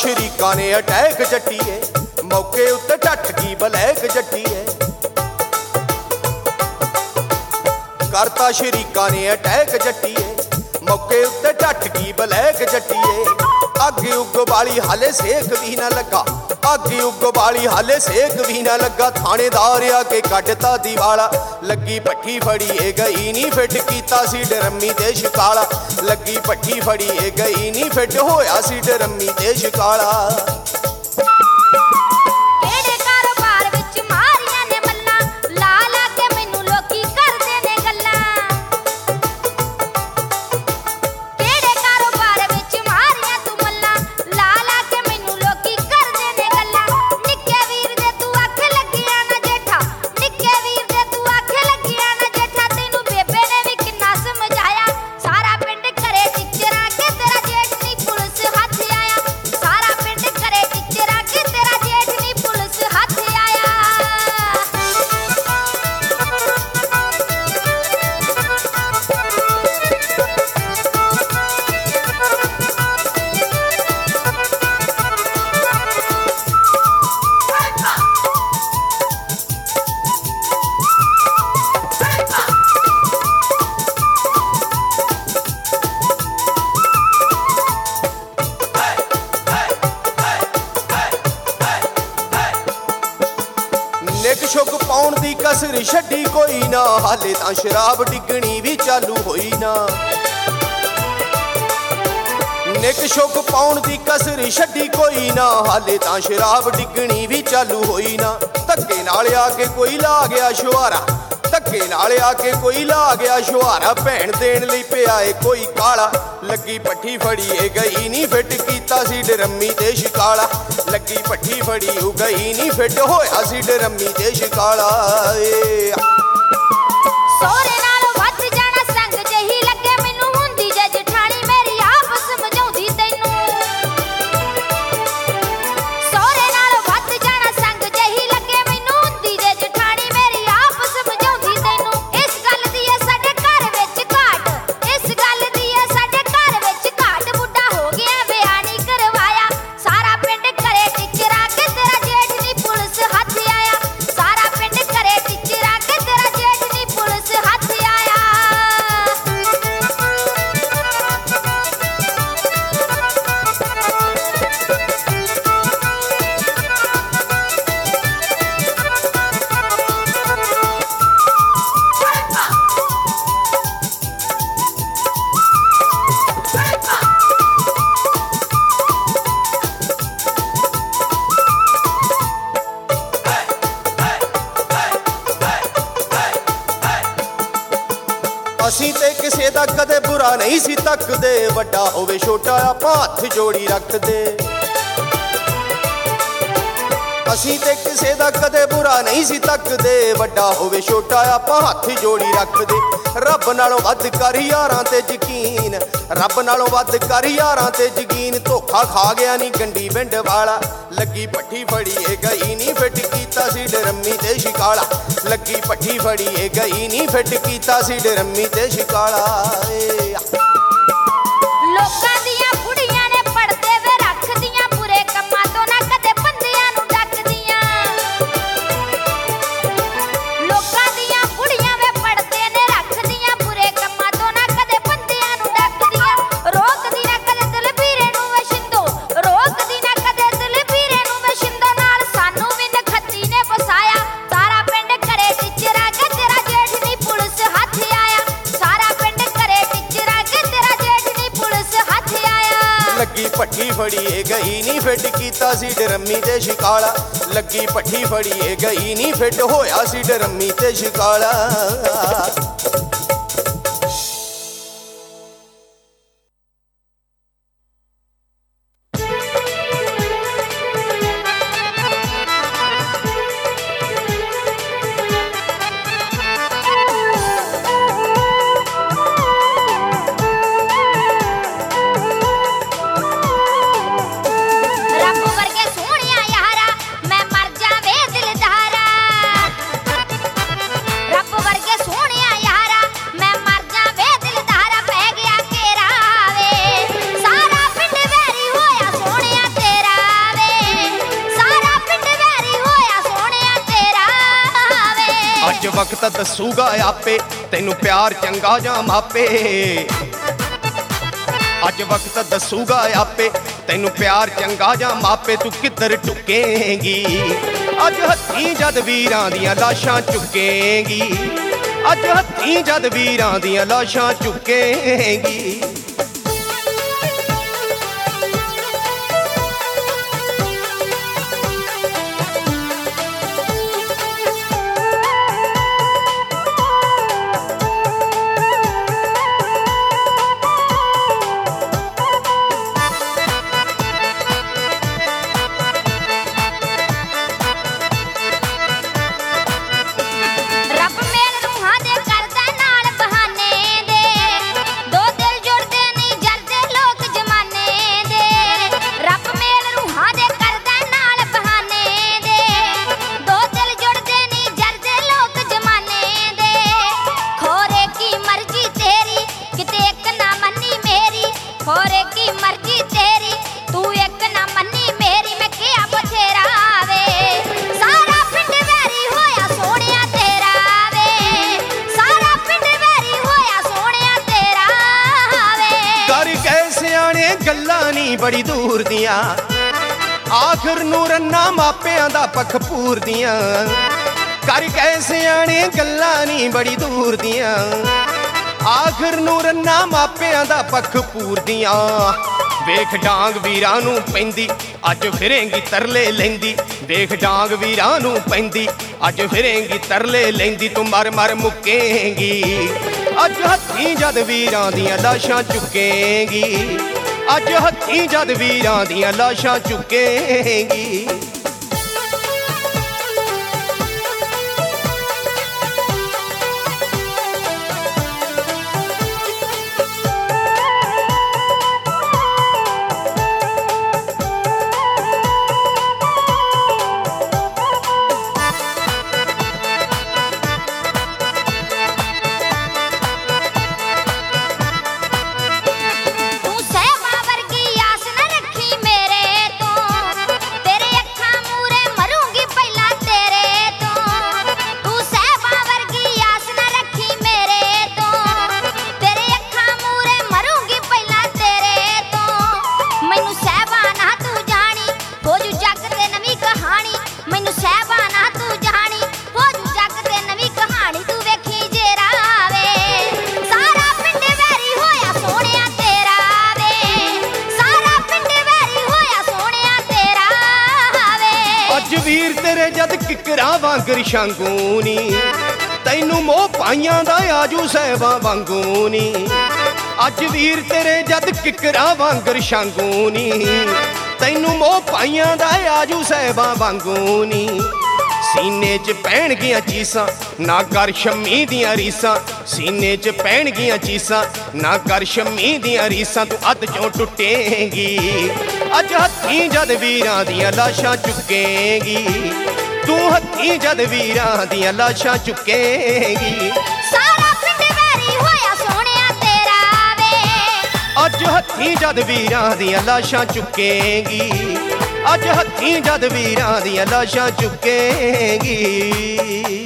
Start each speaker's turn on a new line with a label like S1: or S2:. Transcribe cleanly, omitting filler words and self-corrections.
S1: ਸ਼ਰੀਕਾਂ ਨੇ ਅਟੈਕ ਜੱਟੀਏ, ਮੌਕੇ ਉੱਤੇ ਢੱਠ ਗਈ ਬਲੈਕ ਜੱਟੀਏ। ਕਰਤਾ ਸ਼ਰੀਕਾਂ ਨੇ ਅਟੈਕ ਜੱਟੀਏ, ਮੌਕੇ ਉੱਤੇ ਢੱਠ ਗਈ ਬਲੈਕ ਜੱਟੀਏ। ਅੱਗ ਉੱਗ ਵਾਲੀ ਹਾਲੇ ਸੇਕ ਵੀ ਨਾ ਲੱਗਾ, ਅੱਗ ਉੱਗ ਵਾਲੀ ਹਾਲੇ ਸੇਕ ਵੀ ਨਾ ਲੱਗਾ। ਥਾਣੇਦਾਰ ਆ ਕੇ ਕੱਢਤਾ ਦੀਵਾਲਾ, ਲੱਗੀ ਭੱਠੀ ਫੜੀਏ ਗਈ ਨੀ ਫਿੱਟ, ਕੀਤਾ ਸੀ ਡਰਮੀ ਤੇ ਸ਼ਿਕਾਲਾ। ਲੱਗੀ ਭੱਠੀ ਫੜੀਏ ਗਈ ਨੀ ਫਿੱਟ, ਹੋਇਆ ਸੀ ਡਰਮੀ ਤੇ ਸ਼ਿਕਾਲਾ। ਨਿੱਕ ਛੁੱਕ ਪਾਉਣ ਦੀ ਕਸਰ ਛੱਡੀ ਕੋਈ ਨਾ, ਹਾਲੇ ਤਾਂ ਸ਼ਰਾਬ ਡਿੱਗਣੀ ਵੀ ਚਾਲੂ ਹੋਈ ਨਾ। ਨਿੱਕ ਛੁੱਕ ਪਾਉਣ ਦੀ ਕਸਰ ਛੱਡੀ ਕੋਈ ਨਾ, ਹਾਲੇ ਤਾਂ ਸ਼ਰਾਬ ਡਿੱਗਣੀ ਵੀ ਚਾਲੂ ਹੋਈ ਨਾ। ਧੱਕੇ ਨਾਲ ਆ ਕੇ ਕੋਈ ਲਾ ਗਿਆ ਸ਼ੁਹਾਰਾ, ਧੱਕੇ ਨਾਲ ਆ ਕੇ ਕੋਈ ਲਾ ਗਿਆ ਸ਼ੁਹਾਰਾ। ਭੈਣ ਦੇਣ ਲਈ ਪਿਆ ਏ ਕੋਈ ਕਾਲਾ, ਲੱਗੀ ਭੱਠੀ ਫੜੀਏ ਗਈ ਨੀ ਫਿੱਟ, ਕੀਤਾ ਸੀ ਡਰਮੀ ਤੇ ਸ਼ਿਕਾਲਾ। ਲੱਗੀ ਭੱਠੀ ਫੜੀ ਉਹ ਗਈ ਨੀ ਫਿੱਟ, ਹੋਇਆ ਸੀ ਡਰਮੀ ਤੇ ਸ਼ਿਕਾਲਾ।
S2: ਸੋਹਰੇ ਨਾਲੋਂ ਵੱਧ ਜਾਣਾ ਸੰਗ ਜਹੀ ਲੱਗੇ ਮੈਨੂੰ, ਹੁੰਦੀ ਜੇ ਜਠਾਣੀ ਮੇਰੀ ਆਪ ਸਮਝਾਉਂਦੀ ਤੈਨੂੰ। ਸੋਹਰੇ ਨਾਲੋਂ ਵੱਧ ਜਾਣਾ ਸੰਗ ਜਹੀ ਲੱਗੇ ਮੈਨੂੰ, ਹੁੰਦੀ ਜੇ ਜਠਾਣੀ ਮੇਰੀ ਆਪ ਸਮਝਾਉਂਦੀ ਤੈਨੂੰ। ਇਸ ਗੱਲ ਦੀ ਏ ਸਾਡੇ ਘਰ ਵਿੱਚ ਘਾਟ, ਇਸ ਗੱਲ ਦੀ ਏ ਸਾਡੇ ਘਰ ਵਿੱਚ ਘਾਟ। ਬੁੱਢਾ ਹੋ ਗਿਆ ਵਿਆਹ ਨਹੀਂ ਕਰਵਾਇਆ, ਸਾਰਾ ਪਿੰਡ ਘਰੇ ਟਿਚਰਾ ਕੇ ਤੇਰਾ ਜੇਠ ਨੀ ਪੁਲਿਸ ਹੱਥ ਆਇਆ। ਸਾਰਾ ਪਿੰਡ ਘਰੇ ਟਿਚਰਾ ਕੇ ਤੇਰਾ ਜੇਠ ਨੀ ਪੁਲਿਸ ਹੱਥ ਆਇਆ।
S1: ਅਸੀਂ ਤੇ ਕਿਸੇ ਦਾ ਕਦੇ ਬੁਰਾ ਨਹੀਂ ਸੀ ਤੱਕਦੇ, ਵੱਡਾ ਹੋਵੇ ਛੋਟਾ ਆਪਾਂ ਹੱਥ ਜੋੜੀ ਰੱਖਦੇ। ਅਸੀਂ ਤੇ ਕਿਸੇ ਦਾ ਕਦੇ ਬੁਰਾ ਨਹੀਂ ਸੀ ਤੱਕਦੇ, ਵੱਡਾ ਹੋਵੇ ਛੋਟਾ ਆਪਾਂ ਹੱਥ ਜੋੜੀ ਰੱਖਦੇ। ਰੱਬ ਨਾਲੋਂ ਵੱਧ ਕਰ ਯਾਰਾਂ ਤੇ ਯਕੀਨ, ਰੱਬ ਨਾਲੋਂ ਵੱਧ ਕਰ ਯਾਰਾਂ ਤੇ ਯਕੀਨ। ਧੋਖਾ ਖਾ ਗਿਆ ਨੀ ਗੰਡੀ ਪਿੰਡ ਵਾਲਾ, ਲੱਗੀ ਭੱਠੀ ਫੜੀਏ ਗਈ ਨੀ ਫਿੱਟ, ਕੀਤਾ ਸੀ ਡਰਮੀ ਤੇ ਸ਼ਿਕਾਲਾ। ਲੱਗੀ ਭੱਠੀ ਫੜੀਏ ਗਈ ਨੀ ਫਿੱਟ, ਕੀਤਾ ਸੀ ਡਰਮੀ ਤੇ ਸ਼ਿਕਾਲਾ।
S2: ਲੋਕਾਂ ਦੀਆਂ ਬੁੜੀਆਂ ਨੇ ਪੜਦੇ ਵੇ ਰੱਖਦੀਆਂ, ਬੁਰੇ ਕੰਮਾਂ ਤੋਂ ਨਾ ਕਦੇ ਬੰਦਿਆਂ ਨੂੰ ਡੱਕਦੀਆਂ। ਲੋਕਾਂ ਦੀਆਂ ਬੁੜੀਆਂ ਵੇ ਪੜਦੇ ਨੇ ਰੱਖਦੀਆਂ, ਬੁਰੇ ਕੰਮਾਂ ਤੋਂ ਨਾ ਕਦੇ ਬੰਦਿਆਂ ਨੂੰ ਡੱਕਦੀਆਂ। ਰੋਕਦੀ ਨਾ ਕਦੇ ਦਲਬੀਰੇ ਨੂੰ ਵੇ ਸ਼ਿੰਦੋ, ਰੋਕਦੀ ਨਾ ਕਦੇ ਦਲਬੀਰੇ ਨੂੰ ਵੇ ਸ਼ਿੰਦੋ। ਨਾਲ ਸਾਨੂੰ ਵੀ ਨਖੱਤੀ ਨੇ ਫਸਾਇਆ, ਸਾਰਾ ਪਿੰਡ ਘਰੇ ਟਿਚਰਾ ਕੇ ਤੇਰਾ ਜੇਠ ਨੀ ਪੁਲਿਸ ਹੱਥ ਆਇਆ। ਸਾਰਾ ਪਿੰਡ ਘਰੇ ਟਿਚਰਾ ਕੇ ਤੇਰਾ ਜੇਠ ਨੀ ਪੁਲਿਸ ਹੱਥ ਆਇਆ।
S1: ਲੱਗੀ ਭੱਠੀ ਫੜੀਏ ਗਈ ਨੀ ਫਿੱਟ, ਕੀਤਾ ਸੀ ਡਰਮੀ ਤੇ ਸ਼ਿਕਾਲਾ। ਲੱਗੀ ਭੱਠੀ ਫੜੀਏ ਗਈ ਨੀ ਫਿੱਟ, ਹੋਇਆ ਸੀ ਡਰਮੀ ਤੇ ਸ਼ਿਕਾਲਾ।
S2: ਰੱਬ ਵਰਗੇ ਸੋਹਣਿਆ ਯਾਰਾ ਮੈਂ ਮਰ ਜਾਵੇ ਦਿਲਦਾਰਾ। ਰੱਬ ਵਰਗੇ ਸੋਹਣਿਆ
S1: वक्त दसूगा आपे तैनू प्यार चंगा जां मापे। अज वक्त दसूगा आपे तैनू प्यार चंगा जां मापे। तू किधर टुकेंगी अज हत्थी जद वीरां दियां लाशां चुकेंगी। अज हत्थी जद वीरां दियां लाशां चुकेंगी। बड़ी दूर दियां आखिर नूं रन्ना मापियां दा पख पूर दियां। कर कै सियाणे गल्लां नी बड़ी दूर दियां आखिर नूं रन्ना मापियां दा पख पूर दियां। वेख डांग वीरां नूं पैंदी अज फिरेंगी तरले लैंदी। वेख डांग वीरां नूं पैंदी अज फिरेंगी तरले लैंदी। तू मर मर मुक्केंगी अज हत्थी जद वीरां दियां लाशां चुकेंगी। अज हत्थी जद वीरां दियां लाशां चुकेंगी। वीर तेरे जद किकरा वांगर शांगूनी तैनू मोह पाइयां दा आजू सहबा वांगूनी। अज वीर तेरे जद किकरा वांगर शांगूनी तैनू मोह पाइयां दा आजू सहबा वांगूनी। सीने च पैण गियां चीसां ना कर शम्मी दियां रीसां। सीने च पैण गियां चीसां ना कर शम्मी दियां रीसां। तू अध चों टुटेंगी अज हत्थी जद वीरां दियां लाशां चुकेंगी। तू हत्थी जद वीरां दियां लाशां चुकेंगी।
S2: सारा पिंड वैरी होया सोहणिया तेरा वे
S1: अज हत्थी जद वीरां दियां लाशां चुकेंगी। अज हत्थी जद वीरां दियां लाशां चुकेंगी।